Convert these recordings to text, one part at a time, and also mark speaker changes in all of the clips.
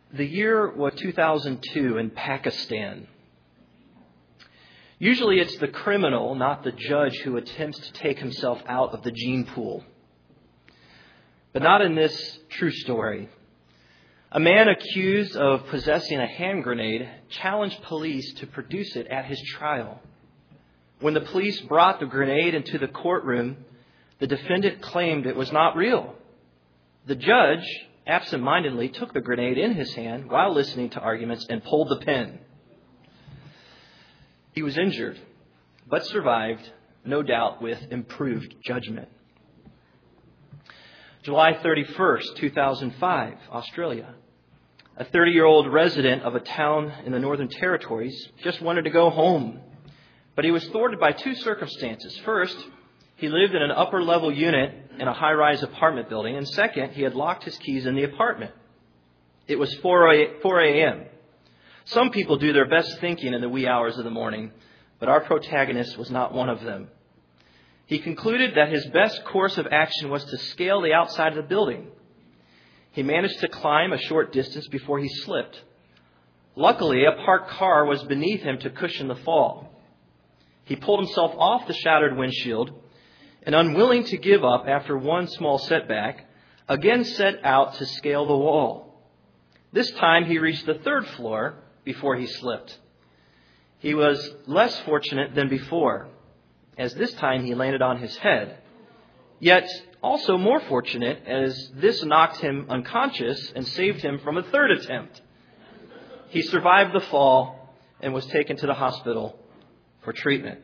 Speaker 1: The year was 2002 in Pakistan. Usually it's the criminal, not the judge, who attempts to take himself out of the gene pool. But not in this true story. A man accused of possessing a hand grenade challenged police to produce it at his trial. When the police brought the grenade into the courtroom, the defendant claimed it was not real. The judge absentmindedly took the grenade in his hand while listening to arguments and pulled the pin. He was injured, but survived, no doubt with improved judgment. July 31st, 2005, Australia. A 30-year-old resident of a town in the Northern Territories just wanted to go home. But he was thwarted by two circumstances. First, he lived in an upper-level unit in a high-rise apartment building. And second, he had locked his keys in the apartment. It was 4 a.m. Some people do their best thinking in the wee hours of the morning, but our protagonist was not one of them. He concluded that his best course of action was to scale the outside of the building. He managed to climb a short distance before he slipped. Luckily, a parked car was beneath him to cushion the fall. He pulled himself off the shattered windshield and, unwilling to give up after one small setback, again set out to scale the wall. This time he reached the third floor before he slipped. He was less fortunate than before, as this time he landed on his head. Yet also more fortunate, as this knocked him unconscious and saved him from a third attempt. He survived the fall and was taken to the hospital for treatment.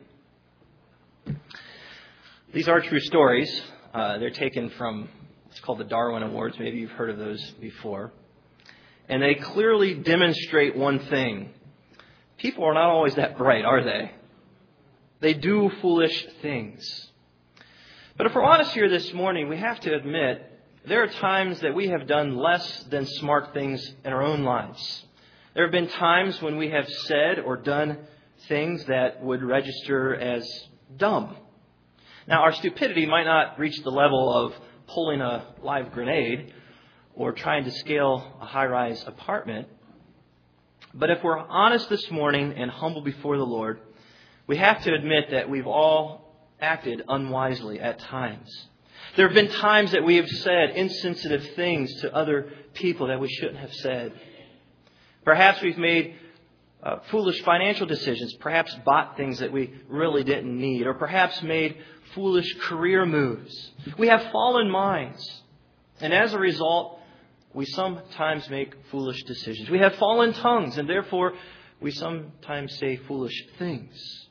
Speaker 1: These are true stories. They're taken from what's called the Darwin Awards. Maybe you've heard of those before. And they clearly demonstrate one thing. People are not always that bright, are they? They do foolish things. But if we're honest here this morning, we have to admit there are times that we have done less than smart things in our own lives. There have been times when we have said or done things that would register as dumb. Now, our stupidity might not reach the level of pulling a live grenade or trying to scale a high-rise apartment. But if we're honest this morning and humble before the Lord, we have to admit that we've all acted unwisely at times. There have been times that we have said insensitive things to other people that we shouldn't have said. Perhaps we've made foolish financial decisions, perhaps bought things that we really didn't need, or perhaps made foolish career moves. We have fallen minds, and as a result, we sometimes make foolish decisions. We have fallen tongues, and therefore, we sometimes say foolish things.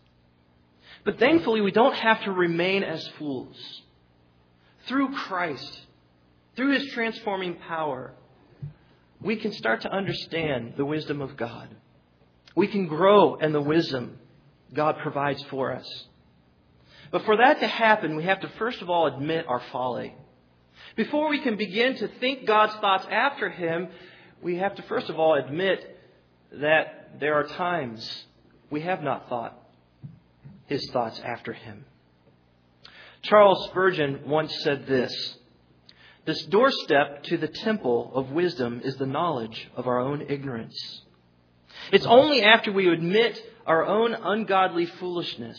Speaker 1: But thankfully, we don't have to remain as fools. Through Christ, through His transforming power, we can start to understand the wisdom of God. We can grow in the wisdom God provides for us. But for that to happen, we have to first of all admit our folly. Before we can begin to think God's thoughts after Him, we have to first of all admit that there are times we have not thought His thoughts after Him. Charles Spurgeon once said this: "This doorstep to the temple of wisdom is the knowledge of our own ignorance." It's only after we admit our own ungodly foolishness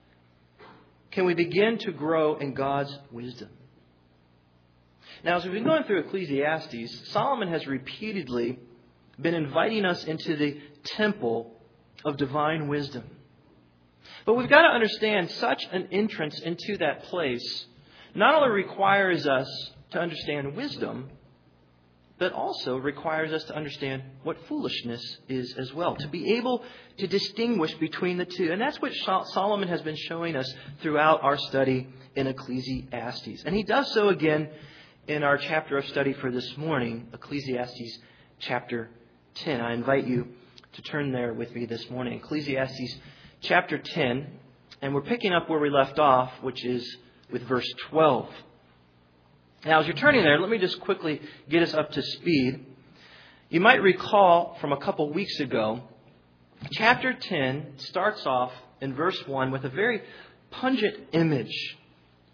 Speaker 1: can we begin to grow in God's wisdom. Now, as we've been going through Ecclesiastes, Solomon has repeatedly been inviting us into the temple of divine wisdom. But we've got to understand such an entrance into that place not only requires us to understand wisdom, but also requires us to understand what foolishness is as well, to be able to distinguish between the two. And that's what Solomon has been showing us throughout our study in Ecclesiastes. And he does so again in our chapter of study for this morning, Ecclesiastes chapter 10. I invite you to turn there with me this morning. Ecclesiastes chapter 10, and we're picking up where we left off, which is with verse 12. Now, as you're turning there, let me just quickly get us up to speed. You might recall from a couple weeks ago, chapter 10 starts off in verse 1 with a very pungent image.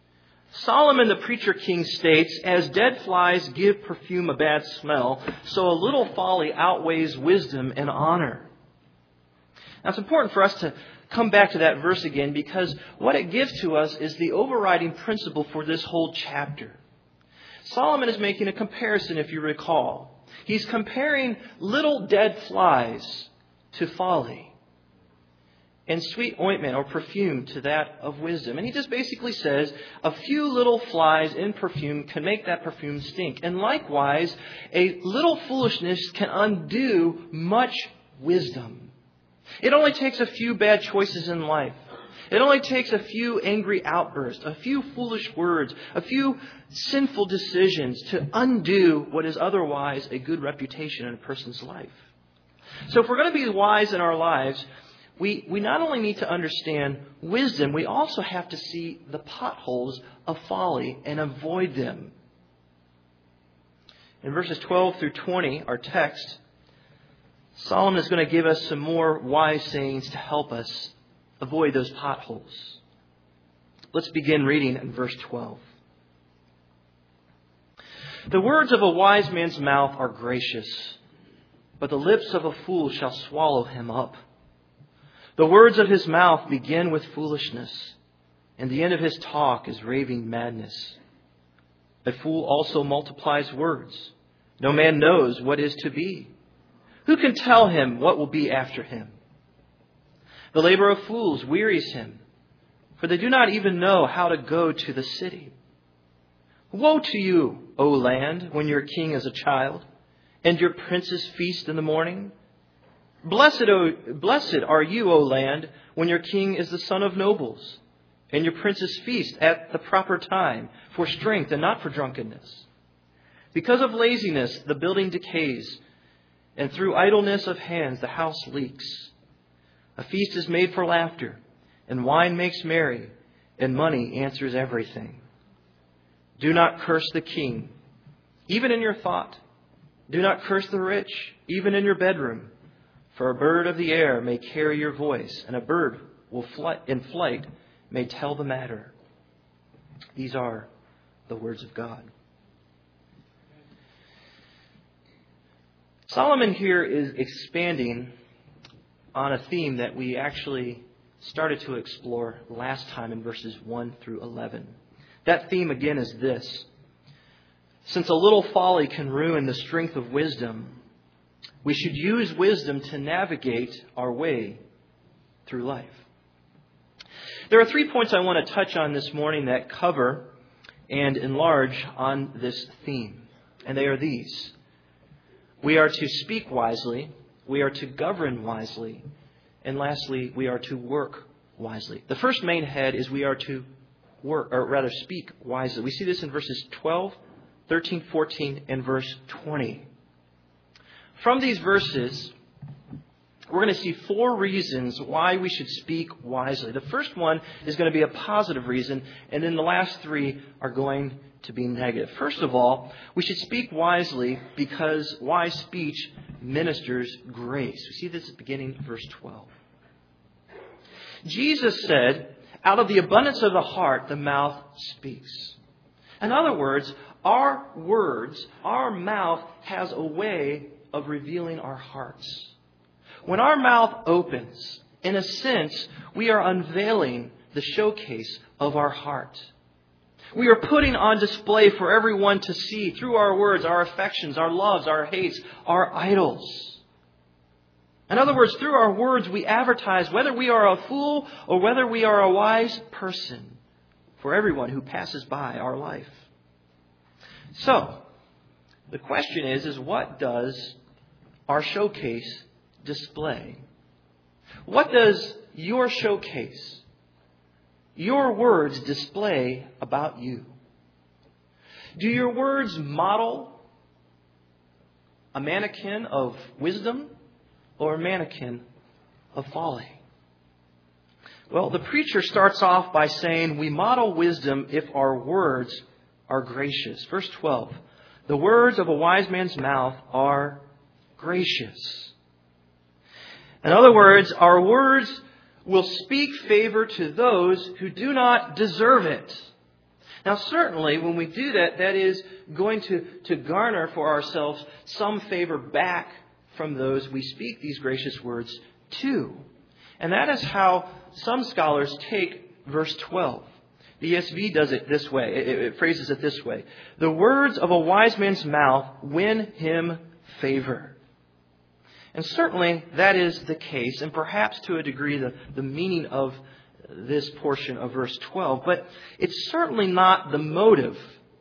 Speaker 1: Solomon the preacher king states, "As dead flies give perfume a bad smell, so a little folly outweighs wisdom and honor." Now it's important for us to come back to that verse again, because what it gives to us is the overriding principle for this whole chapter. Solomon is making a comparison, if you recall. He's comparing little dead flies to folly, and sweet ointment or perfume to that of wisdom. And he just basically says a few little flies in perfume can make that perfume stink. And likewise, a little foolishness can undo much wisdom. It only takes a few bad choices in life. It only takes a few angry outbursts, a few foolish words, a few sinful decisions to undo what is otherwise a good reputation in a person's life. So if we're going to be wise in our lives, we not only need to understand wisdom, we also have to see the potholes of folly and avoid them. In verses 12 through 20, our text, Solomon is going to give us some more wise sayings to help us avoid those potholes. Let's begin reading in verse 12. "The words of a wise man's mouth are gracious, but the lips of a fool shall swallow him up. The words of his mouth begin with foolishness, and the end of his talk is raving madness. A fool also multiplies words. No man knows what is to be. Who can tell him what will be after him? The labor of fools wearies him, for they do not even know how to go to the city. Woe to you, O land, when your king is a child, and your princes feast in the morning. Blessed are you, O land, when your king is the son of nobles, and your princes feast at the proper time for strength and not for drunkenness. Because of laziness, the building decays, and through idleness of hands, the house leaks. A feast is made for laughter, and wine makes merry, and money answers everything. Do not curse the king, even in your thought. Do not curse the rich, even in your bedroom. For a bird of the air may carry your voice, and a bird in flight may tell the matter." These are the words of God. Solomon here is expanding on a theme that we actually started to explore last time in verses 1 through 11. That theme again is this: since a little folly can ruin the strength of wisdom, we should use wisdom to navigate our way through life. There are 3 points I want to touch on this morning that cover and enlarge on this theme. And they are these: we are to speak wisely, we are to govern wisely, and lastly, we are to work wisely. The first main head is we are to speak wisely. We see this in verses 12, 13, 14, and verse 20. From these verses, we're going to see 4 reasons why we should speak wisely. The first one is going to be a positive reason, and then the last 3 are going to be negative. First of all, we should speak wisely because wise speech ministers grace. We see this at the beginning of verse 12. Jesus said, "Out of the abundance of the heart, the mouth speaks." In other words, our mouth has a way of revealing our hearts. When our mouth opens, in a sense, we are unveiling the showcase of our heart. We are putting on display for everyone to see through our words, our affections, our loves, our hates, our idols. In other words, through our words, we advertise whether we are a fool or whether we are a wise person for everyone who passes by our life. So, the question is what does our showcase display? What does your showcase, your words display about you? Do your words model a mannequin of wisdom or a mannequin of folly? Well, the preacher starts off by saying we model wisdom if our words are gracious. Verse 12, "The words of a wise man's mouth are gracious." In other words, our words will speak favor to those who do not deserve it. Now, certainly, when we do that, that is going to garner for ourselves some favor back from those we speak these gracious words to. And that is how some scholars take verse 12. The ESV does it this way. It phrases it this way. The words of a wise man's mouth win him favor. And certainly that is the case, and perhaps to a degree the meaning of this portion of verse 12. But it's certainly not the motive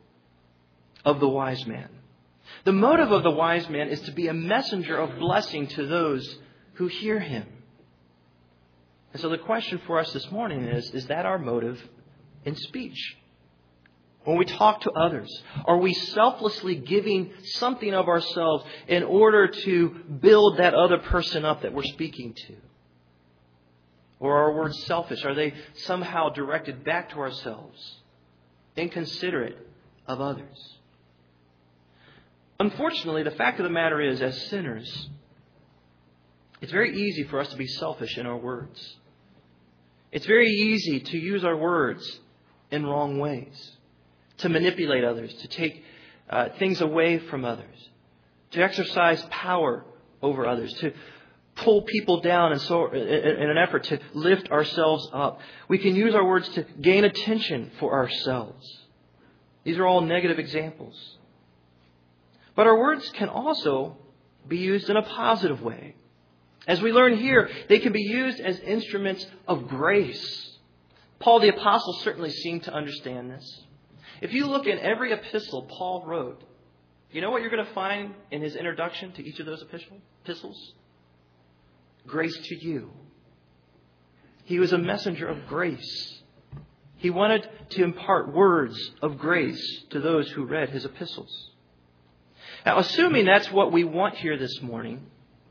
Speaker 1: of the wise man. The motive of the wise man is to be a messenger of blessing to those who hear him. And so the question for us this morning is that our motive in speech? When we talk to others, are we selflessly giving something of ourselves in order to build that other person up that we're speaking to? Or are our words selfish? Are they somehow directed back to ourselves, inconsiderate of others? Unfortunately, the fact of the matter is, as sinners, it's very easy for us to be selfish in our words. It's very easy to use our words in wrong ways, to manipulate others, to take things away from others, to exercise power over others, to pull people down and so in an effort to lift ourselves up. We can use our words to gain attention for ourselves. These are all negative examples. But our words can also be used in a positive way. As we learn here, they can be used as instruments of grace. Paul the Apostle certainly seemed to understand this. If you look in every epistle Paul wrote, you know what you're going to find in his introduction to each of those epistles? Grace to you. He was a messenger of grace. He wanted to impart words of grace to those who read his epistles. Now, assuming that's what we want here this morning,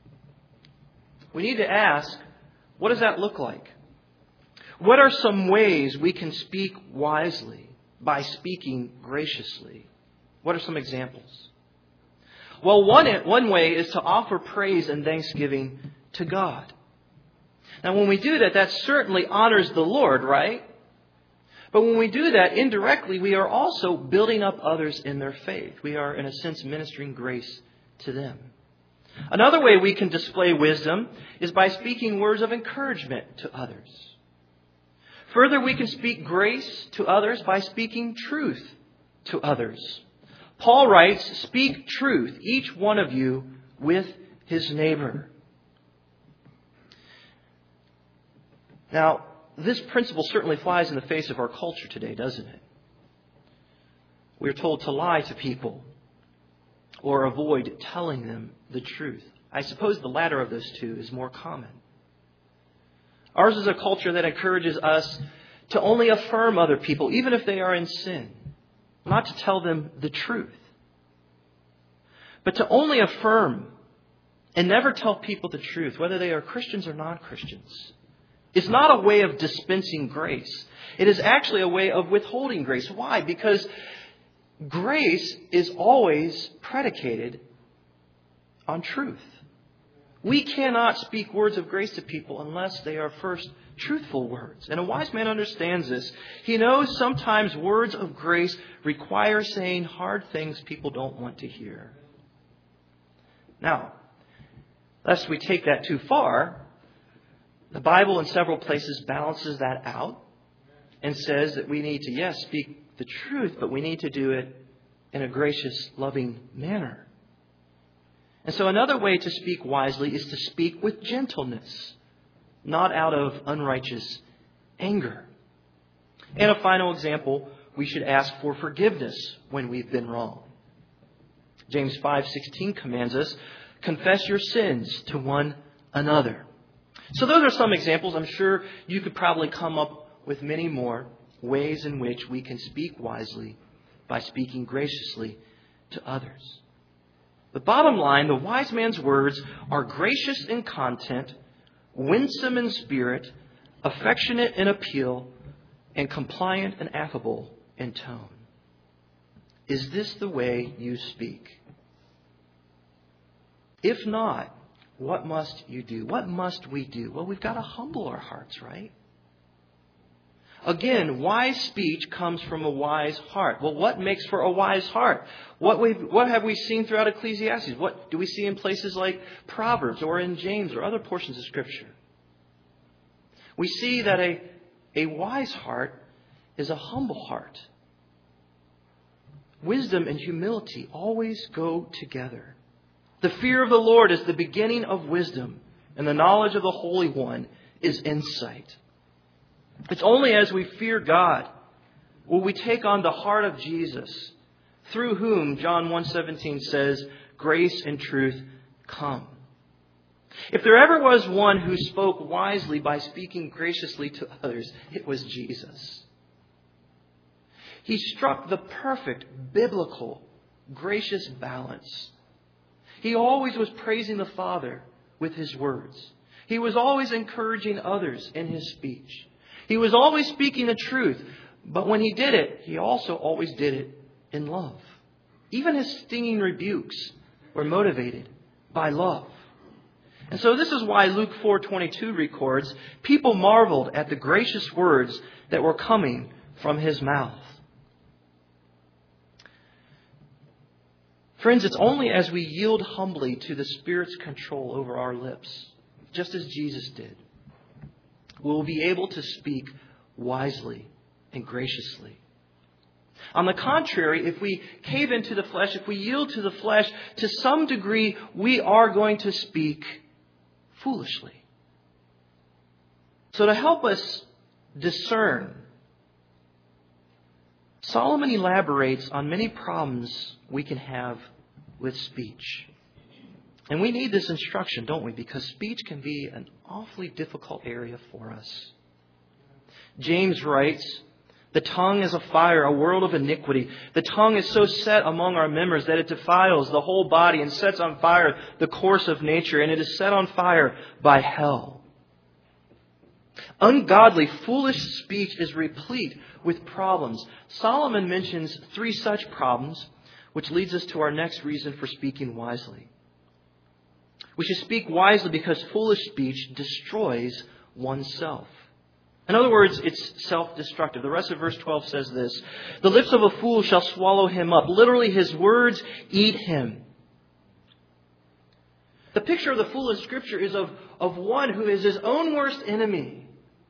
Speaker 1: we need to ask, what does that look like? What are some ways we can speak wisely by speaking graciously? What are some examples? Well, one way is to offer praise and thanksgiving to God. Now, when we do that, that certainly honors the Lord, right? But when we do that, indirectly, we are also building up others in their faith. We are, in a sense, ministering grace to them. Another way we can display wisdom is by speaking words of encouragement to others. Further, we can speak grace to others by speaking truth to others. Paul writes, "Speak truth, each one of you, with his neighbor." Now, this principle certainly flies in the face of our culture today, doesn't it? We're told to lie to people or avoid telling them the truth. I suppose the latter of those two is more common. Ours is a culture that encourages us to only affirm other people, even if they are in sin, not to tell them the truth. But to only affirm and never tell people the truth, whether they are Christians or non-Christians, is not a way of dispensing grace. It is actually a way of withholding grace. Why? Because grace is always predicated on truth. We cannot speak words of grace to people unless they are first truthful words. And a wise man understands this. He knows sometimes words of grace require saying hard things people don't want to hear. Now, lest we take that too far, the Bible in several places balances that out and says that we need to, yes, speak the truth, but we need to do it in a gracious, loving manner. And so another way to speak wisely is to speak with gentleness, not out of unrighteous anger. And a final example, we should ask for forgiveness when we've been wrong. James 5:16 commands us, confess your sins to one another. So those are some examples. I'm sure you could probably come up with many more ways in which we can speak wisely by speaking graciously to others. The bottom line, the wise man's words are gracious in content, winsome in spirit, affectionate in appeal, and compliant and affable in tone. Is this the way you speak? If not, what must you do? What must we do? Well, we've got to humble our hearts, right? Again, wise speech comes from a wise heart. Well, what makes for a wise heart? What have we seen throughout Ecclesiastes? What do we see in places like Proverbs or in James or other portions of Scripture? We see that a wise heart is a humble heart. Wisdom and humility always go together. The fear of the Lord is the beginning of wisdom, and the knowledge of the Holy One is insight. It's only as we fear God will we take on the heart of Jesus, through whom John 1:17 says, grace and truth come. If there ever was one who spoke wisely by speaking graciously to others, it was Jesus. He struck the perfect, biblical, gracious balance. He always was praising the Father with his words. He was always encouraging others in his speech. He was always speaking the truth. But when he did it, he also always did it in love. Even his stinging rebukes were motivated by love. And so this is why Luke 4:22 records, people marveled at the gracious words that were coming from his mouth. Friends, it's only as we yield humbly to the Spirit's control over our lips, just as Jesus did, we'll be able to speak wisely and graciously. On the contrary, if we cave into the flesh, if we yield to the flesh, to some degree, we are going to speak foolishly. So to help us discern, Solomon elaborates on many problems we can have with speech. And we need this instruction, don't we? Because speech can be an awfully difficult area for us. James writes, the tongue is a fire, a world of iniquity. The tongue is so set among our members that it defiles the whole body and sets on fire the course of nature, and it is set on fire by hell. Ungodly, foolish speech is replete with problems. Solomon mentions 3 such problems, which leads us to our next reason for speaking wisely. We should speak wisely because foolish speech destroys oneself. In other words, it's self-destructive. The rest of verse 12 says this, the lips of a fool shall swallow him up. Literally, his words eat him. The picture of the fool in Scripture is of one who is his own worst enemy.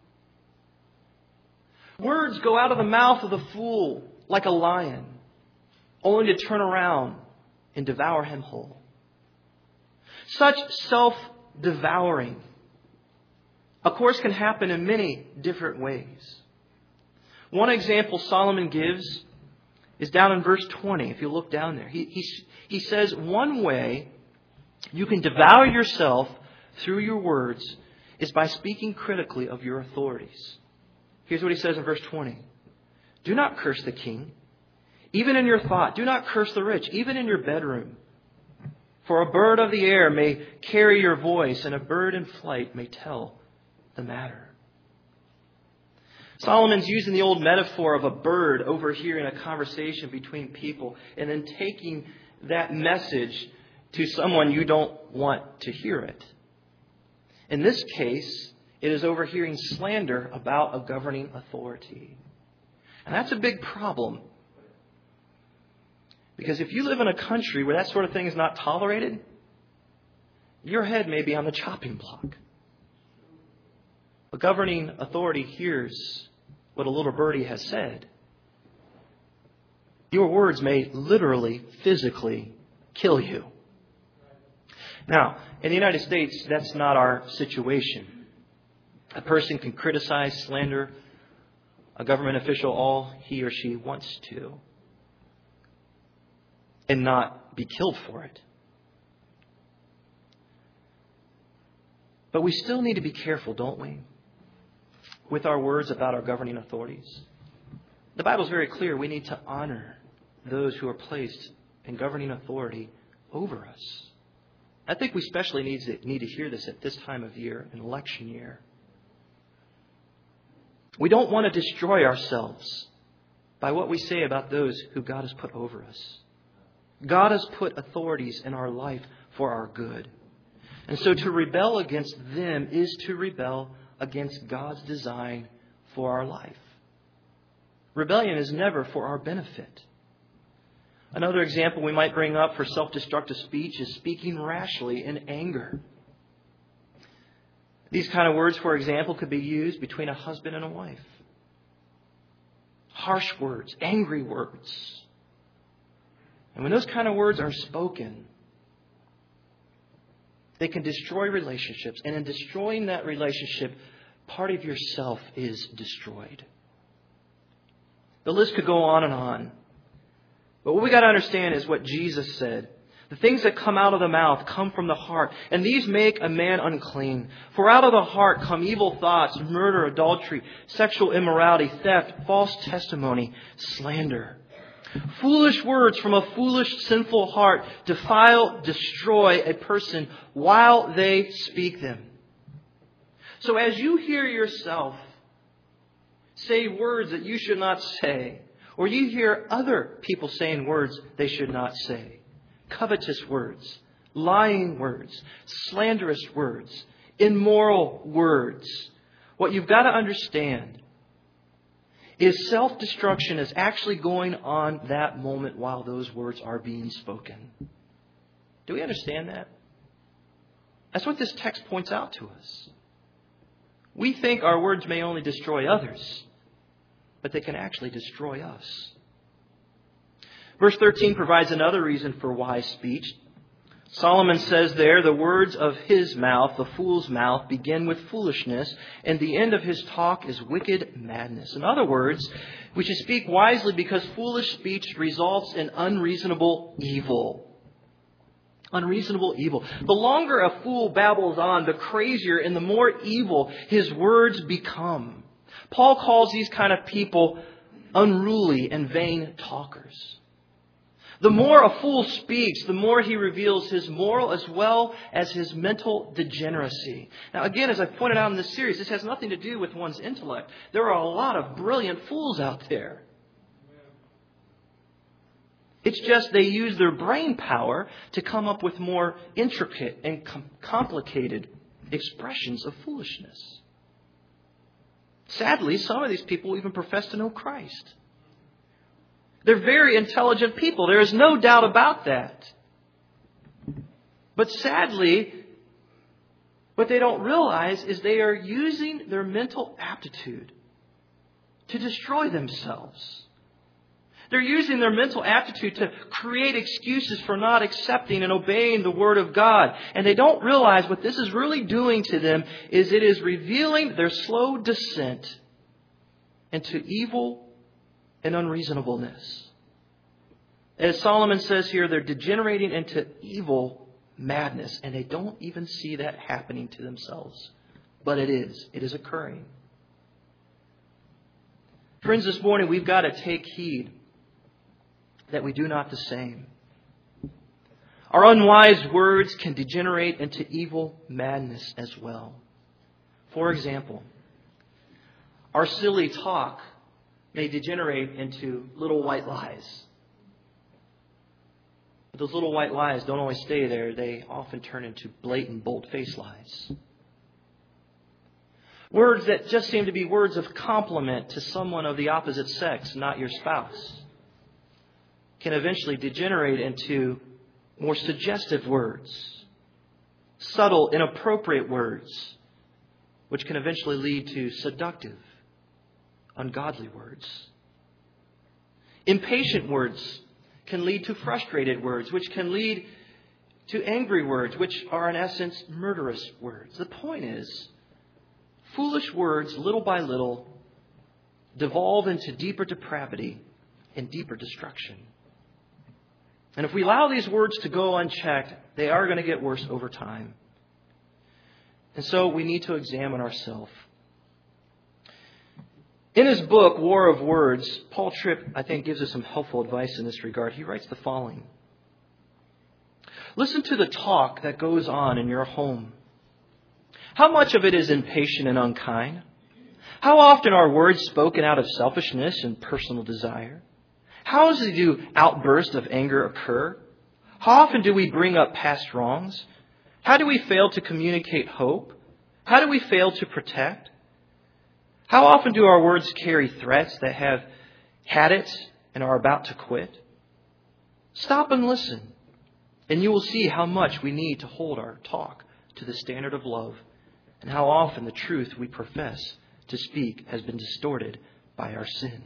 Speaker 1: Words go out of the mouth of the fool like a lion, only to turn around and devour him whole. Such self-devouring, of course, can happen in many different ways. One example Solomon gives is down in verse 20. If you look down there, he says one way you can devour yourself through your words is by speaking critically of your authorities. Here's what he says in verse 20. Do not curse the king, even in your thought. Do not curse the rich, even in your bedroom. For a bird of the air may carry your voice, and a bird in flight may tell the matter. Solomon's using the old metaphor of a bird overhearing a conversation between people and then taking that message to someone you don't want to hear it. In this case, it is overhearing slander about a governing authority. And that's a big problem. Because if you live in a country where that sort of thing is not tolerated, your head may be on the chopping block. A governing authority hears what a little birdie has said. Your words may literally, physically kill you. Now, in the United States, that's not our situation. A person can criticize, slander a government official all he or she wants to and not be killed for it. But we still need to be careful, don't we, with our words about our governing authorities. The Bible is very clear. We need to honor those who are placed in governing authority over us. I think we especially need to hear this at this time of year, an election year. We don't want to destroy ourselves by what we say about those who God has put over us. God has put authorities in our life for our good. And so to rebel against them is to rebel against God's design for our life. Rebellion is never for our benefit. Another example we might bring up for self-destructive speech is speaking rashly in anger. These kind of words, for example, could be used between a husband and a wife. Harsh words, angry words. And when those kind of words are spoken, they can destroy relationships. And in destroying that relationship, part of yourself is destroyed. The list could go on and on. But what we got to understand is what Jesus said. The things that come out of the mouth come from the heart, and these make a man unclean. For out of the heart come evil thoughts, murder, adultery, sexual immorality, theft, false testimony, slander. Foolish words from a foolish, sinful heart defile, destroy a person while they speak them. So as you hear yourself say words that you should not say, or you hear other people saying words they should not say, covetous words, lying words, slanderous words, immoral words, what you've got to understand is self-destruction is actually going on that moment while those words are being spoken. Do we understand that? That's what this text points out to us. We think our words may only destroy others, but they can actually destroy us. Verse 13 provides another reason for wise speech. Solomon says there, the words of his mouth, the fool's mouth, begin with foolishness, and the end of his talk is wicked madness. In other words, we should speak wisely because foolish speech results in unreasonable evil. Unreasonable evil. The longer a fool babbles on, the crazier and the more evil his words become. Paul calls these kind of people unruly and vain talkers. The more a fool speaks, the more he reveals his moral as well as his mental degeneracy. Now again, as I pointed out in this series, this has nothing to do with one's intellect. There are a lot of brilliant fools out there. It's just they use their brain power to come up with more intricate and complicated expressions of foolishness. Sadly, some of these people even profess to know Christ. They're very intelligent people. There is no doubt about that. But sadly, what they don't realize is they are using their mental aptitude to destroy themselves. They're using their mental aptitude to create excuses for not accepting and obeying the Word of God. And they don't realize what this is really doing to them is it is revealing their slow descent into evil and unreasonableness. As Solomon says here, they're degenerating into evil madness. And they don't even see that happening to themselves. But it is. It is occurring. Friends, this morning we've got to take heed that we do not the same. Our unwise words can degenerate into evil madness as well. For example, our silly talk may degenerate into little white lies. But those little white lies don't always stay there. They often turn into blatant, bold-faced lies. Words that just seem to be words of compliment to someone of the opposite sex, not your spouse, can eventually degenerate into more suggestive words, subtle, inappropriate words, which can eventually lead to seductive, ungodly words. Impatient words can lead to frustrated words, which can lead to angry words, which are in essence murderous words. The point is, foolish words, little by little, devolve into deeper depravity and deeper destruction. And if we allow these words to go unchecked, they are going to get worse over time. And so we need to examine ourselves. In his book, War of Words, Paul Tripp, I think, gives us some helpful advice in this regard. He writes the following. Listen to the talk that goes on in your home. How much of it is impatient and unkind? How often are words spoken out of selfishness and personal desire? How do outbursts of anger occur? How often do we bring up past wrongs? How do we fail to communicate hope? How do we fail to protect? How often do our words carry threats that have had it and are about to quit? Stop and listen, and you will see how much we need to hold our talk to the standard of love, and how often the truth we profess to speak has been distorted by our sin.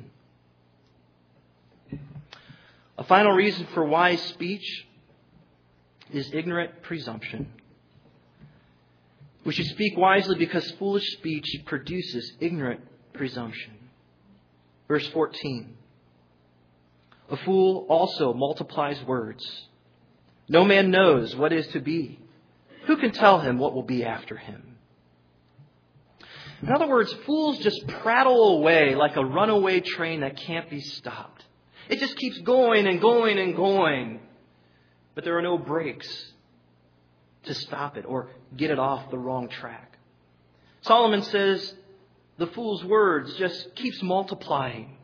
Speaker 1: A final reason for wise speech is ignorant presumption. We should speak wisely because foolish speech produces ignorant presumption. Verse 14. A fool also multiplies words. No man knows what is to be. Who can tell him what will be after him? In other words, fools just prattle away like a runaway train that can't be stopped. It just keeps going and going and going. But there are no brakes to stop it or get it off the wrong track. Solomon says the fool's words just keeps multiplying.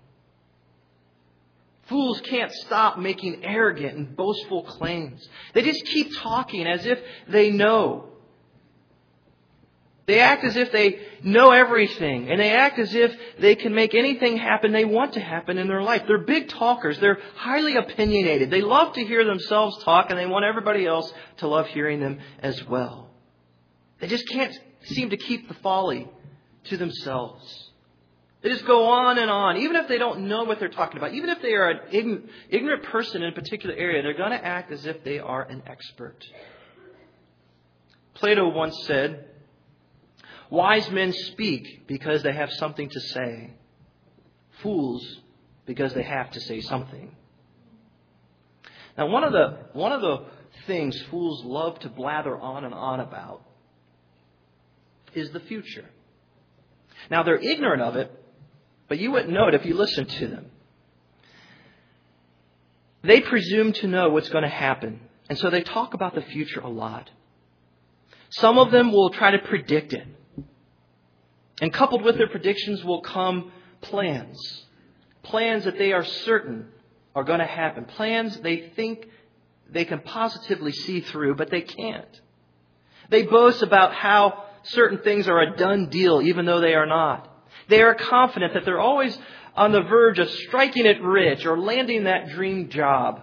Speaker 1: Fools can't stop making arrogant and boastful claims. They just keep talking as if they know. They act as if they know everything, and they act as if they can make anything happen they want to happen in their life. They're big talkers. They're highly opinionated. They love to hear themselves talk, and they want everybody else to love hearing them as well. They just can't seem to keep the folly to themselves. They just go on and on. Even if they don't know what they're talking about, even if they are an ignorant person in a particular area, they're going to act as if they are an expert. Plato once said, wise men speak because they have something to say. Fools because they have to say something. Now, one of the things fools love to blather on and on about is the future. Now, they're ignorant of it, but you wouldn't know it if you listened to them. They presume to know what's going to happen, and so they talk about the future a lot. Some of them will try to predict it. And coupled with their predictions will come plans. Plans that they are certain are going to happen. Plans they think they can positively see through, but they can't. They boast about how certain things are a done deal, even though they are not. They are confident that they're always on the verge of striking it rich or landing that dream job.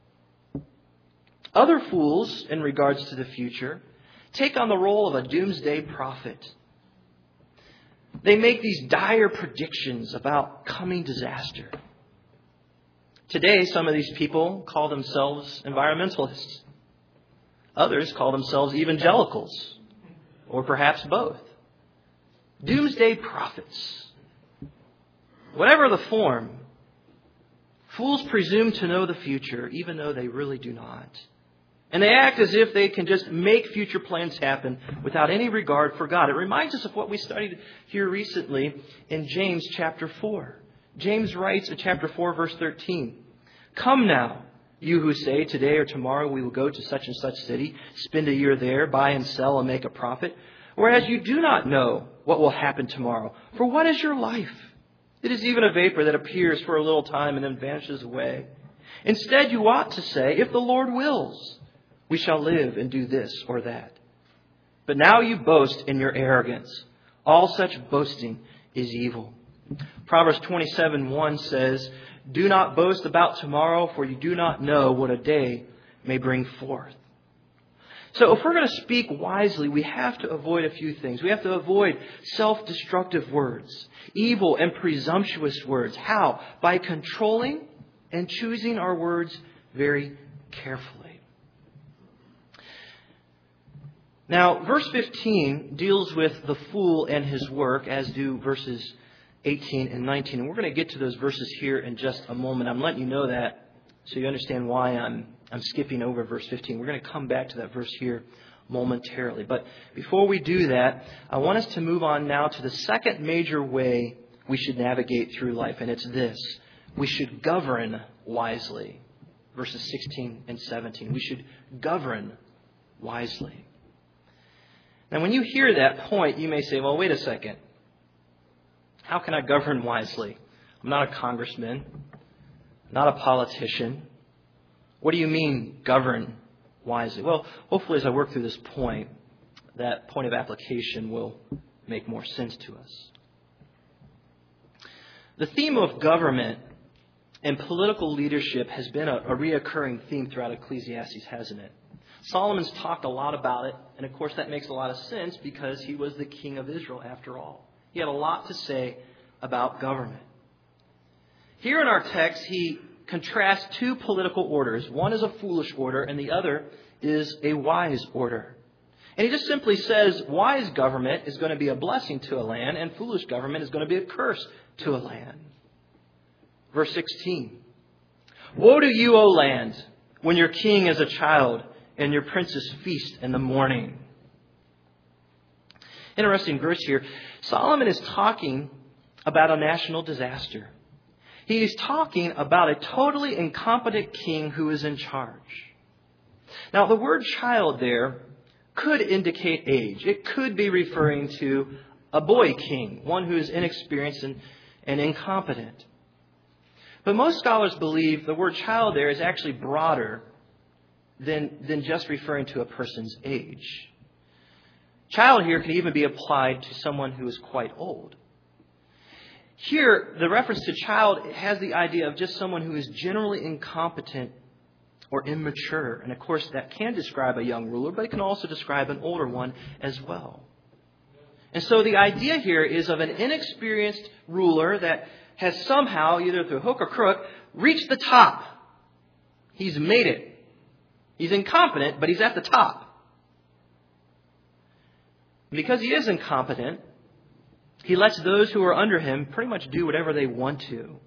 Speaker 1: Other fools, in regards to the future, take on the role of a doomsday prophet. They make these dire predictions about coming disaster. Today, some of these people call themselves environmentalists. Others call themselves evangelicals, or perhaps both. Doomsday prophets. Whatever the form, fools presume to know the future, even though they really do not. And they act as if they can just make future plans happen without any regard for God. It reminds us of what we studied here recently in James chapter 4. James writes in chapter 4, verse 13, "Come now, you who say, today or tomorrow we will go to such and such city, spend a year there, buy and sell and make a profit. Whereas you do not know what will happen tomorrow. For what is your life? It is even a vapor that appears for a little time and then vanishes away. Instead, you ought to say, if the Lord wills, we shall live and do this or that. But now you boast in your arrogance. All such boasting is evil." Proverbs 27:1 says, "Do not boast about tomorrow, for you do not know what a day may bring forth." So if we're going to speak wisely, we have to avoid a few things. We have to avoid self-destructive words, evil and presumptuous words. How? By controlling and choosing our words very carefully. Now, verse 15 deals with the fool and his work, as do verses 18 and 19. And we're going to get to those verses here in just a moment. I'm letting you know that so you understand why I'm skipping over verse 15. We're going to come back to that verse here momentarily. But before we do that, I want us to move on now to the second major way we should navigate through life. And it's this. We should govern wisely. Verses 16 and 17. We should govern wisely. Now, when you hear that point, you may say, well, wait a second. How can I govern wisely? I'm not a congressman, not a politician. What do you mean, govern wisely? Well, hopefully as I work through this point, that point of application will make more sense to us. The theme of government and political leadership has been a reoccurring theme throughout Ecclesiastes, hasn't it? Solomon's talked a lot about it, and of course that makes a lot of sense because he was the king of Israel after all. He had a lot to say about government. Here in our text, he contrasts two political orders. One is a foolish order, and the other is a wise order. And he just simply says wise government is going to be a blessing to a land, and foolish government is going to be a curse to a land. Verse 16. Woe to you, O land, when your king is a child and your princes feast in the morning. Interesting verse here. Solomon is talking about a national disaster. He is talking about a totally incompetent king who is in charge. Now, the word child there could indicate age. It could be referring to a boy king, one who is inexperienced and incompetent. But most scholars believe the word child there is actually broader than just referring to a person's age. Child here can even be applied to someone who is quite old. Here, the reference to child has the idea of just someone who is generally incompetent or immature. And of course, that can describe a young ruler, but it can also describe an older one as well. And so the idea here is of an inexperienced ruler that has somehow, either through hook or crook, reached the top. He's made it. He's incompetent, but he's at the top. Because he is incompetent, he lets those who are under him pretty much do whatever they want to.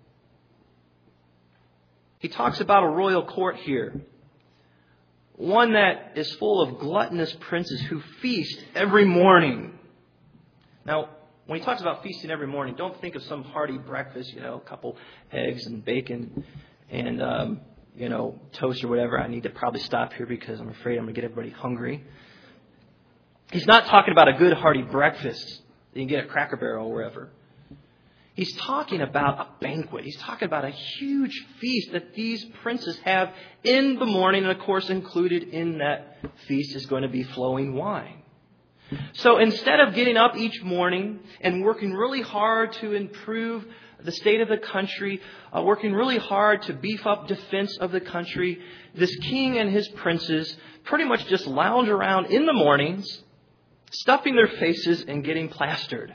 Speaker 1: He talks about a royal court here. One that is full of gluttonous princes who feast every morning. Now, when he talks about feasting every morning, don't think of some hearty breakfast, a couple eggs and bacon and, toast or whatever. I need to probably stop here because I'm afraid I'm going to get everybody hungry. He's not talking about a good hearty breakfast that you can get at Cracker Barrel or wherever. He's talking about a banquet. He's talking about a huge feast that these princes have in the morning. And of course, included in that feast is going to be flowing wine. So instead of getting up each morning and working really hard to improve the state of the country, working really hard to beef up defense of the country, this king and his princes pretty much just lounge around in the mornings, stuffing their faces and getting plastered.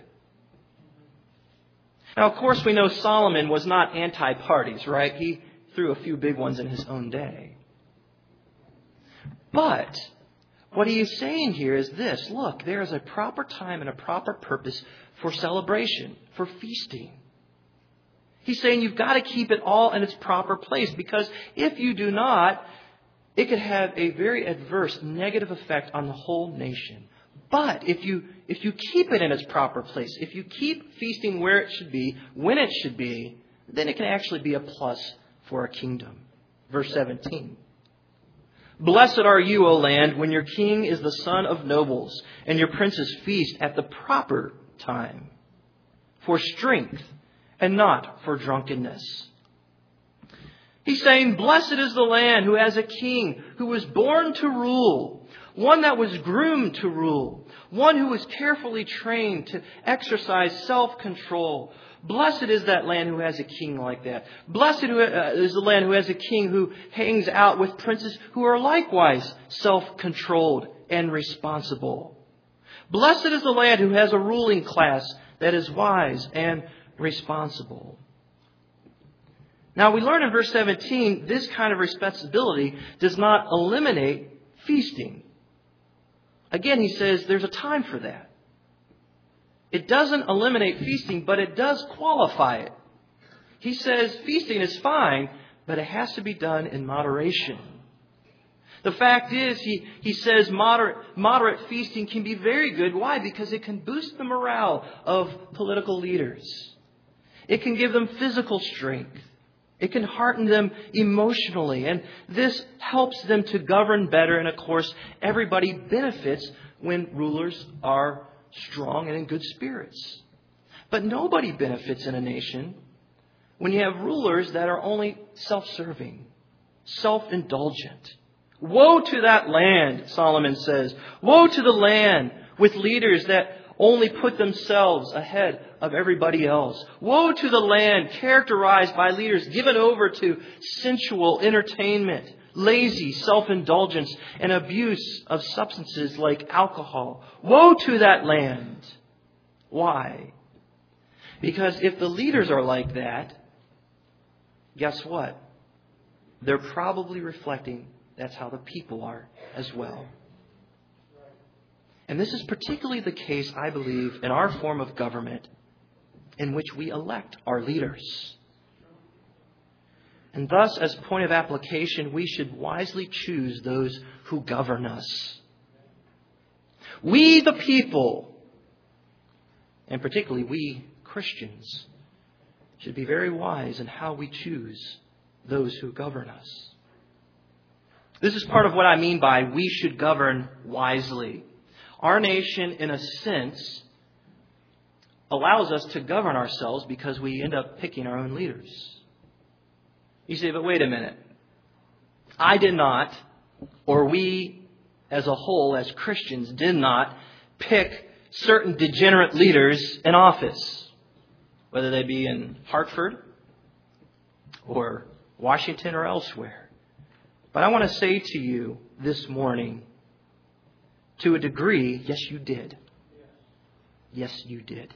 Speaker 1: Now, of course, we know Solomon was not anti-parties, right? He threw a few big ones in his own day. But what he is saying here is this. Look, there is a proper time and a proper purpose for celebration, for feasting. He's saying you've got to keep it all in its proper place, because if you do not, it could have a very adverse, negative effect on the whole nation. But if you keep it in its proper place, if you keep feasting where it should be, when it should be, then it can actually be a plus for a kingdom. Verse 17. Blessed are you, O land, when your king is the son of nobles, and your princes feast at the proper time, for strength and not for drunkenness. He's saying, blessed is the land who has a king who was born to rule, one that was groomed to rule, one who was carefully trained to exercise self-control. Blessed is that land who has a king like that. Blessed is the land who has a king who hangs out with princes who are likewise self-controlled and responsible. Blessed is the land who has a ruling class that is wise and responsible. Now we learn in verse 17, this kind of responsibility does not eliminate feasting. Again, he says there's a time for that. It doesn't eliminate feasting, but it does qualify it. He says feasting is fine, but it has to be done in moderation. The fact is, he says moderate feasting can be very good. Why? Because it can boost the morale of political leaders. It can give them physical strength. It can hearten them emotionally. And this helps them to govern better. And of course, everybody benefits when rulers are strong and in good spirits. But nobody benefits in a nation when you have rulers that are only self-serving, self-indulgent. Woe to that land, Solomon says. Woe to the land with leaders that only put themselves ahead of everybody else. Woe to the land characterized by leaders given over to sensual entertainment, lazy self-indulgence, and abuse of substances like alcohol. Woe to that land. Why? Because if the leaders are like that, guess what? They're probably reflecting that's how the people are as well. And this is particularly the case, I believe, in our form of government in which we elect our leaders. And thus, as a point of application, we should wisely choose those who govern us. We, the people, and particularly we, Christians, should be very wise in how we choose those who govern us. This is part of what I mean by we should govern wisely. Our nation, in a sense, allows us to govern ourselves because we end up picking our own leaders. You say, but wait a minute. I did not, or we as a whole, as Christians, did not pick certain degenerate leaders in office, whether they be in Hartford or Washington or elsewhere. But I want to say to you this morning, to a degree, yes, you did. Yes, you did.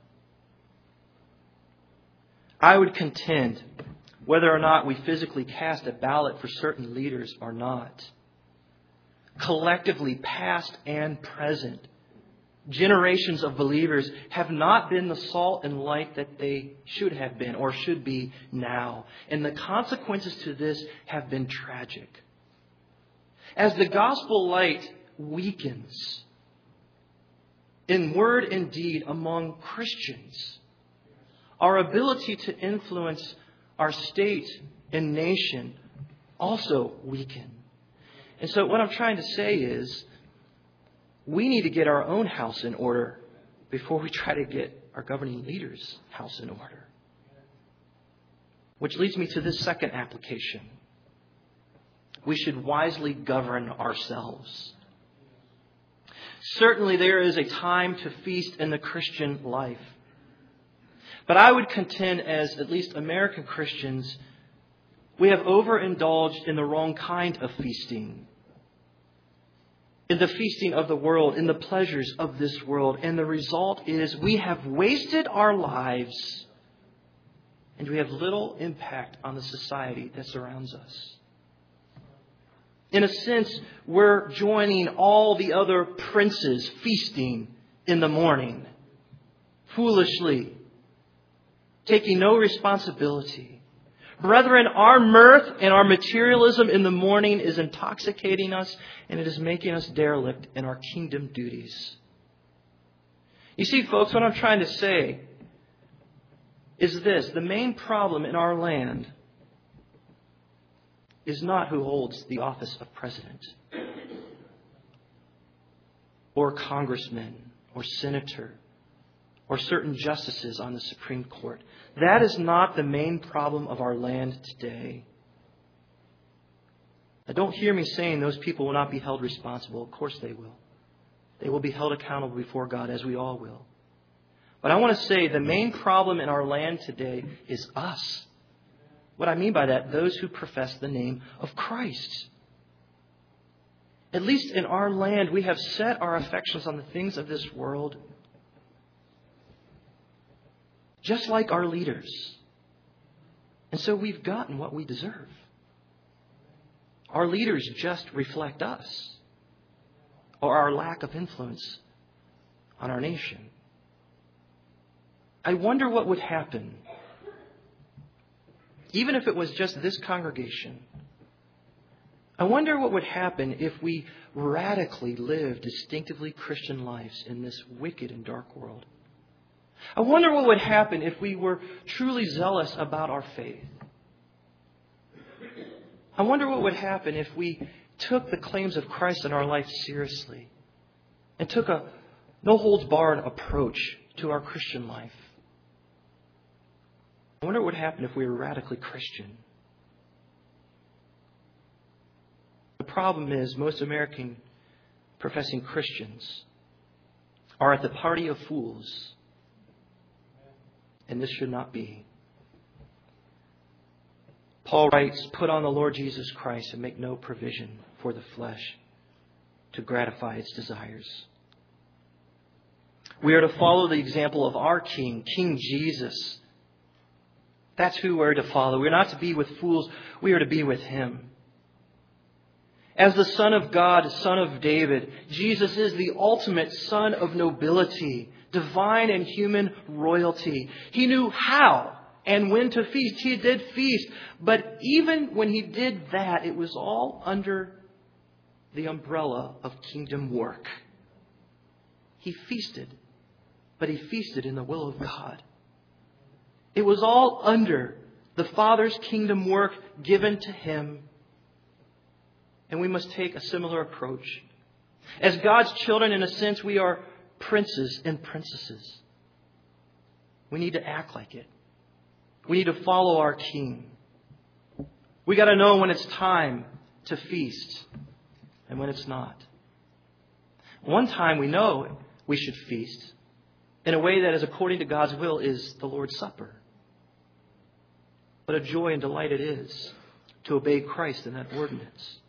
Speaker 1: I would contend, whether or not we physically cast a ballot for certain leaders or not, collectively, past and present, generations of believers have not been the salt and light that they should have been or should be now. And the consequences to this have been tragic. As the gospel light weakens in word and deed among Christians, our ability to influence our state and nation also weaken. And so what I'm trying to say is we need to get our own house in order before we try to get our governing leaders' house in order. Which leads me to this second application. We should wisely govern ourselves. Certainly there is a time to feast in the Christian life. But I would contend, as at least American Christians, we have overindulged in the wrong kind of feasting. In the feasting of the world, in the pleasures of this world. And the result is we have wasted our lives and we have little impact on the society that surrounds us. In a sense, we're joining all the other princes feasting in the morning, foolishly, taking no responsibility. Brethren, our mirth and our materialism in the morning is intoxicating us, and it is making us derelict in our kingdom duties. You see, folks, what I'm trying to say is this. The main problem in our land is not who holds the office of president or congressman or senator or certain justices on the Supreme Court. That is not the main problem of our land today. Now, don't hear me saying those people will not be held responsible. Of course they will. They will be held accountable before God, as we all will. But I want to say the main problem in our land today is us. What I mean by that, those who profess the name of Christ. At least in our land, we have set our affections on the things of this world, just like our leaders. And so we've gotten what we deserve. Our leaders just reflect us or our lack of influence on our nation. I wonder what would happen, even if it was just this congregation. I wonder what would happen if we radically lived distinctively Christian lives in this wicked and dark world. I wonder what would happen if we were truly zealous about our faith. I wonder what would happen if we took the claims of Christ in our life seriously and took a no-holds-barred approach to our Christian life. I wonder what would happen if we were radically Christian. The problem is most American professing Christians are at the party of fools. And this should not be. Paul writes, put on the Lord Jesus Christ and make no provision for the flesh to gratify its desires. We are to follow the example of our King, King Jesus. That's who we're to follow. We're not to be with fools. We are to be with Him. As the Son of God, Son of David, Jesus is the ultimate Son of nobility, divine and human royalty. He knew how and when to feast. He did feast. But even when He did that, it was all under the umbrella of kingdom work. He feasted, but He feasted in the will of God. It was all under the Father's kingdom work given to Him. And we must take a similar approach. As God's children, in a sense, we are princes and princesses. We need to act like it. We need to follow our King. We got to know when it's time to feast and when it's not. One time we know we should feast in a way that is according to God's will is the Lord's Supper. What a joy and delight it is to obey Christ in that ordinance.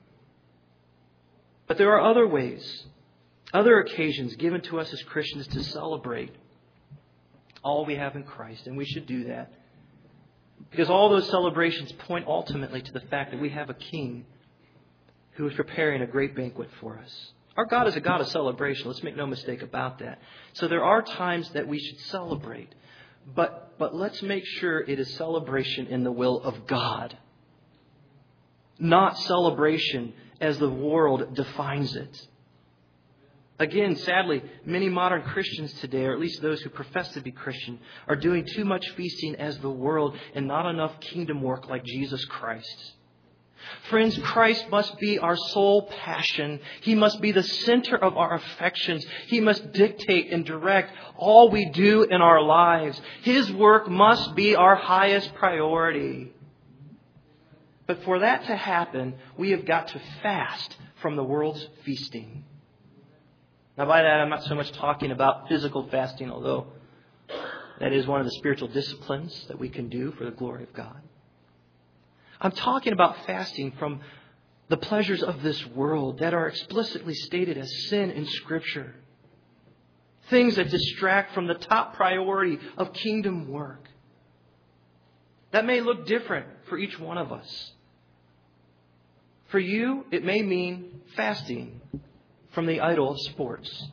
Speaker 1: But there are other ways, other occasions given to us as Christians to celebrate all we have in Christ. And we should do that. Because all those celebrations point ultimately to the fact that we have a King who is preparing a great banquet for us. Our God is a God of celebration. Let's make no mistake about that. So there are times that we should celebrate. But let's make sure it is celebration in the will of God. Not celebration as the world defines it. Again, sadly, many modern Christians today, or at least those who profess to be Christian, are doing too much feasting as the world and not enough kingdom work like Jesus Christ. Friends, Christ must be our sole passion. He must be the center of our affections. He must dictate and direct all we do in our lives. His work must be our highest priority. But for that to happen, we have got to fast from the world's feasting. Now, by that, I'm not so much talking about physical fasting, although that is one of the spiritual disciplines that we can do for the glory of God. I'm talking about fasting from the pleasures of this world that are explicitly stated as sin in Scripture. Things that distract from the top priority of kingdom work. That may look different for each one of us. For you, it may mean fasting from the idol of sports.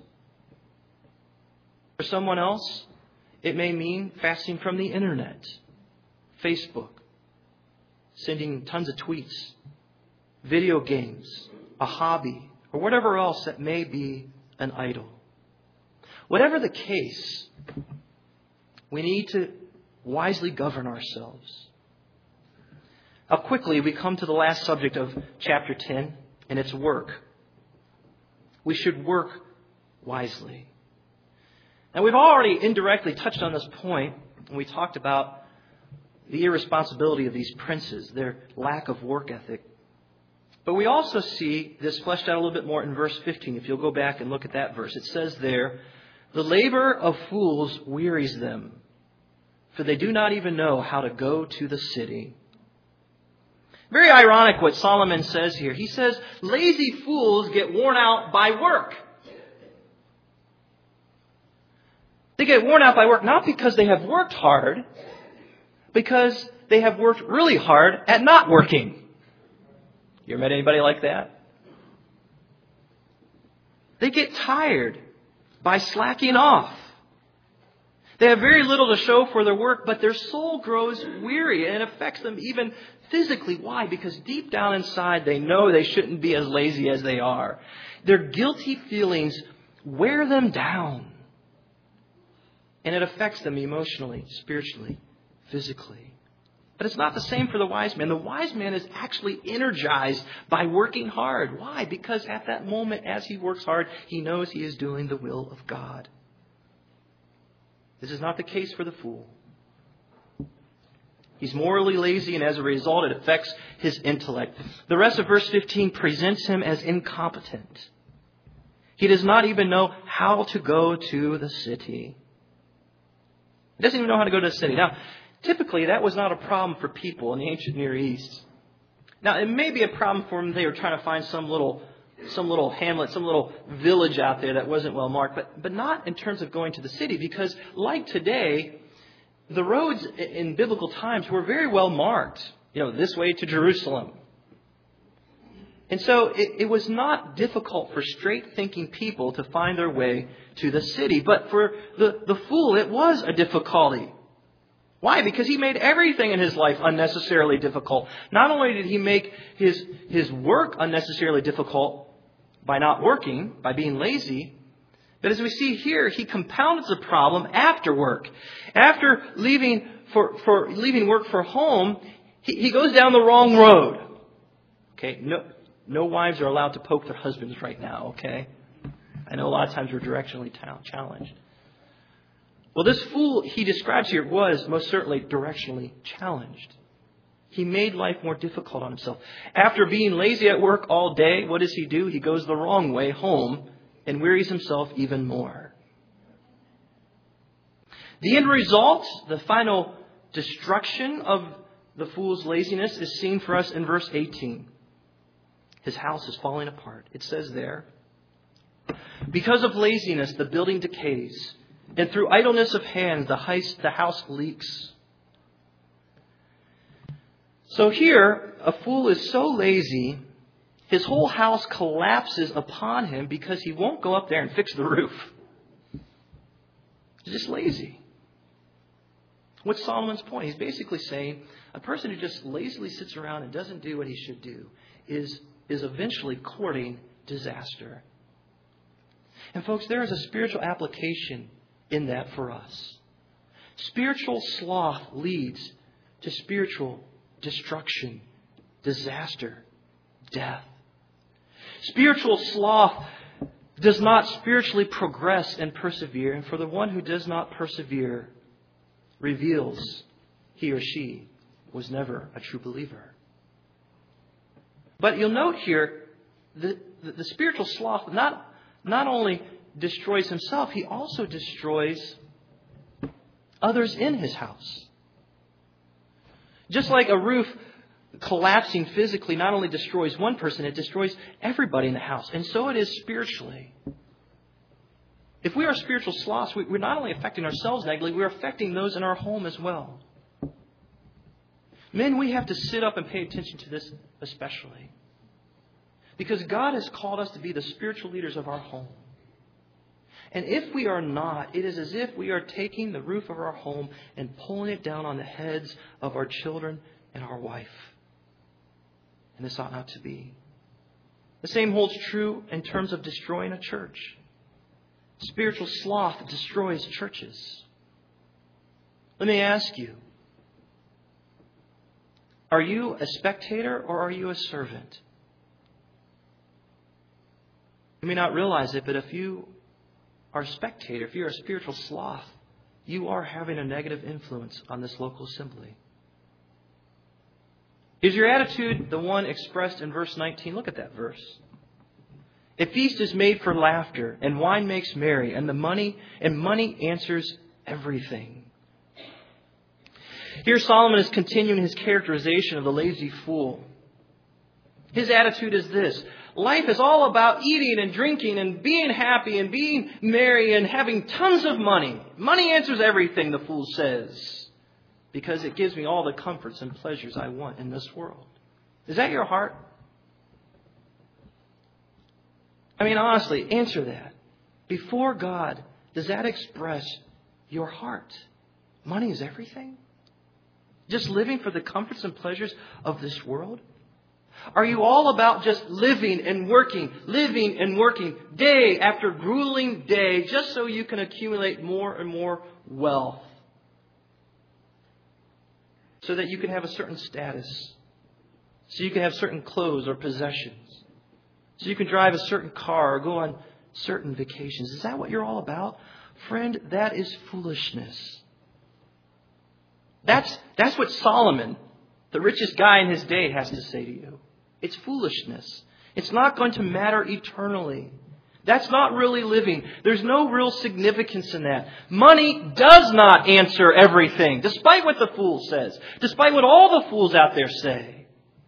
Speaker 1: For someone else, it may mean fasting from the internet, Facebook, sending tons of tweets, video games, a hobby, or whatever else that may be an idol. Whatever the case, we need to wisely govern ourselves. Now, quickly, we come to the last subject of chapter 10, and it's work. We should work wisely. And we've already indirectly touched on this point when we talked about the irresponsibility of these princes, their lack of work ethic. But we also see this fleshed out a little bit more in verse 15. If you'll go back and look at that verse, it says there, the labor of fools wearies them, for they do not even know how to go to the city. Very ironic what Solomon says here. He says, lazy fools get worn out by work. They get worn out by work not because they have worked hard, because they have worked really hard at not working. You ever met anybody like that? They get tired by slacking off. They have very little to show for their work, but their soul grows weary and it affects them even physically. Why? Because deep down inside, they know they shouldn't be as lazy as they are. Their guilty feelings wear them down. And it affects them emotionally, spiritually, physically. But it's not the same for the wise man. The wise man is actually energized by working hard. Why? Because at that moment, as he works hard, he knows he is doing the will of God. This is not the case for the fool. He's morally lazy, and as a result, it affects his intellect. The rest of verse 15 presents him as incompetent. He does not even know how to go to the city. He doesn't even know how to go to the city. Now, typically, that was not a problem for people in the ancient Near East. Now, it may be a problem for them. They were trying to find some little hamlet, some little village out there that wasn't well marked, but not in terms of going to the city, because like today, the roads in biblical times were very well marked. This way to Jerusalem. And so it was not difficult for straight-thinking people to find their way to the city. But for the fool, it was a difficulty. Why? Because he made everything in his life unnecessarily difficult. Not only did he make his work unnecessarily difficult by not working, by being lazy, but as we see here, he compounded the problem after work. After leaving work for home, he goes down the wrong road. Okay, no wives are allowed to poke their husbands right now, okay? I know a lot of times we're directionally challenged. Well, this fool he describes here was most certainly directionally challenged. He made life more difficult on himself. After being lazy at work all day, what does he do? He goes the wrong way home and wearies himself even more. The end result, the final destruction of the fool's laziness, is seen for us in verse 18. His house is falling apart. It says there, because of laziness, the building decays, and through idleness of hands, the house leaks. So here, a fool is so lazy, his whole house collapses upon him because he won't go up there and fix the roof. He's just lazy. What's Solomon's point? He's basically saying a person who just lazily sits around and doesn't do what he should do is eventually courting disaster. And folks, there is a spiritual application in that for us. Spiritual sloth leads to spiritual destruction, disaster, death. Spiritual sloth does not spiritually progress and persevere. And for the one who does not persevere, reveals he or she was never a true believer. But you'll note here, the spiritual sloth not only destroys himself, he also destroys others in his house. Just like a roof collapsing physically not only destroys one person, it destroys everybody in the house. And so it is spiritually. If we are spiritual sloths, we're not only affecting ourselves negatively, we're affecting those in our home as well. Men, we have to sit up and pay attention to this especially. Because God has called us to be the spiritual leaders of our home. And if we are not, it is as if we are taking the roof of our home and pulling it down on the heads of our children and our wife. And this ought not to be. The same holds true in terms of destroying a church. Spiritual sloth destroys churches. Let me ask you, are you a spectator or are you a servant? You may not realize it, but if you are a spectator, if you're a spiritual sloth, you are having a negative influence on this local assembly. Is your attitude the one expressed in verse 19? Look at that verse. A feast is made for laughter, and wine makes merry, and money answers everything. Here Solomon is continuing his characterization of the lazy fool. His attitude is this: life is all about eating and drinking and being happy and being merry and having tons of money. Money answers everything, the fool says, because it gives me all the comforts and pleasures I want in this world. Is that your heart? I mean, honestly, answer that. Before God, does that express your heart? Money is everything? Just living for the comforts and pleasures of this world? Are you all about just living and working day after grueling day just so you can accumulate more and more wealth? So that you can have a certain status. So you can have certain clothes or possessions. So you can drive a certain car or go on certain vacations. Is that what you're all about? Friend, that is foolishness. That's what Solomon, the richest guy in his day, has to say to you. It's foolishness. It's not going to matter eternally. That's not really living. There's no real significance in that. Money does not answer everything, despite what the fool says, despite what all the fools out there say.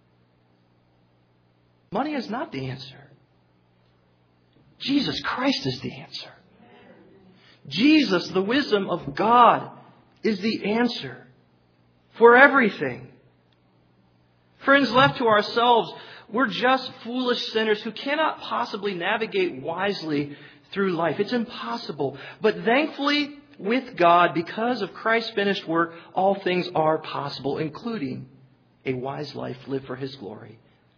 Speaker 1: Money is not the answer. Jesus Christ is the answer. Jesus, the wisdom of God, is the answer for everything. Friends, left to ourselves, we're just foolish sinners who cannot possibly navigate wisely through life. It's impossible. But thankfully, with God, because of Christ's finished work, all things are possible, including a wise life lived for His glory.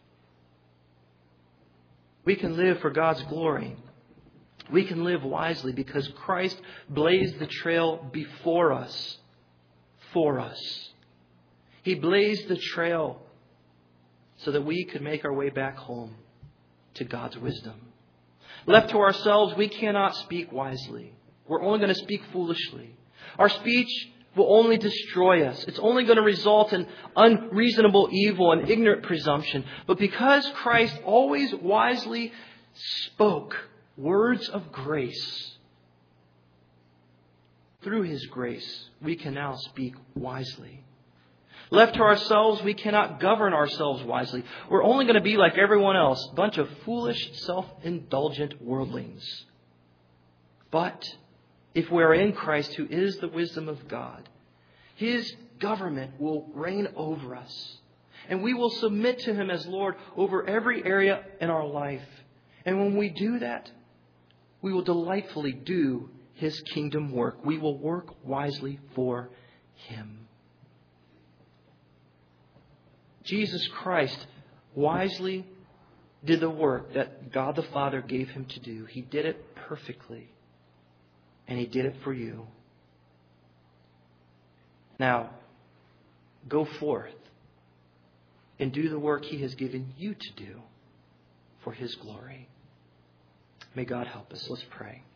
Speaker 1: We can live for God's glory. We can live wisely because Christ blazed the trail before us, for us. He blazed the trail so that we could make our way back home to God's wisdom. Left to ourselves, we cannot speak wisely. We're only going to speak foolishly. Our speech will only destroy us. It's only going to result in unreasonable evil and ignorant presumption. But because Christ always wisely spoke words of grace, through His grace, we can now speak wisely. Left to ourselves, we cannot govern ourselves wisely. We're only going to be like everyone else, a bunch of foolish, self-indulgent worldlings. But if we are in Christ, who is the wisdom of God, His government will reign over us. And we will submit to Him as Lord over every area in our life. And when we do that, we will delightfully do His kingdom work. We will work wisely for Him. Jesus Christ wisely did the work that God the Father gave Him to do. He did it perfectly. And He did it for you. Now, go forth and do the work He has given you to do for His glory. May God help us. Let's pray.